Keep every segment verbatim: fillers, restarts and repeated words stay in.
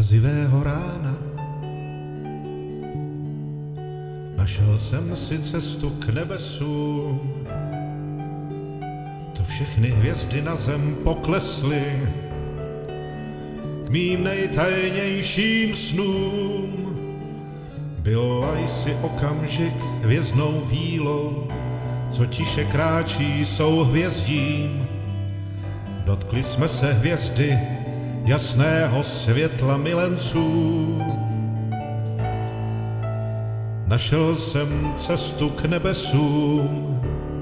mrazivého rána. Našel jsem si cestu k nebesům, to všechny hvězdy na zem poklesly, k mým nejtajnějším snům. Byl jsi okamžik hvězdnou vílou, co tiše kráčí souhvězdím. Dotkli jsme se hvězdy jasného světla milenců. Našel jsem cestu k nebesům.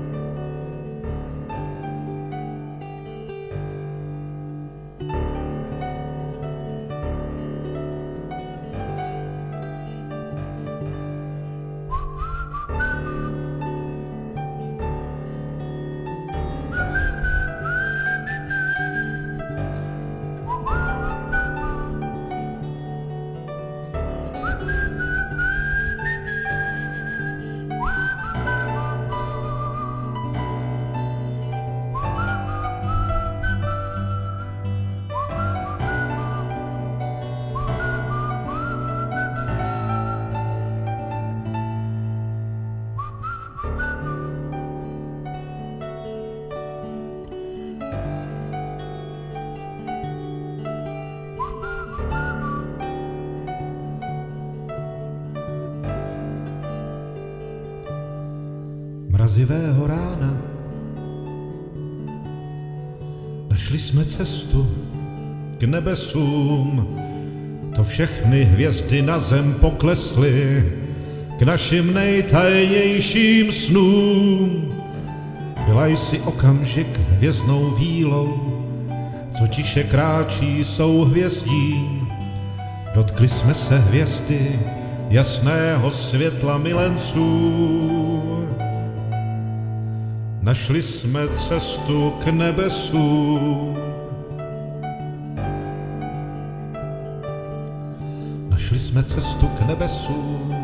Mrazivého rána našli jsme cestu k nebesům, to všechny hvězdy na zem poklesly, k našim nejtajnějším snům. Byla jsi okamžik hvězdnou vílou, co tiše kráčí souhvězdím. Dotkli jsme se hvězdy jasného světla milenců. Našli jsme cestu k nebesům. Našli jsme cestu k nebesům.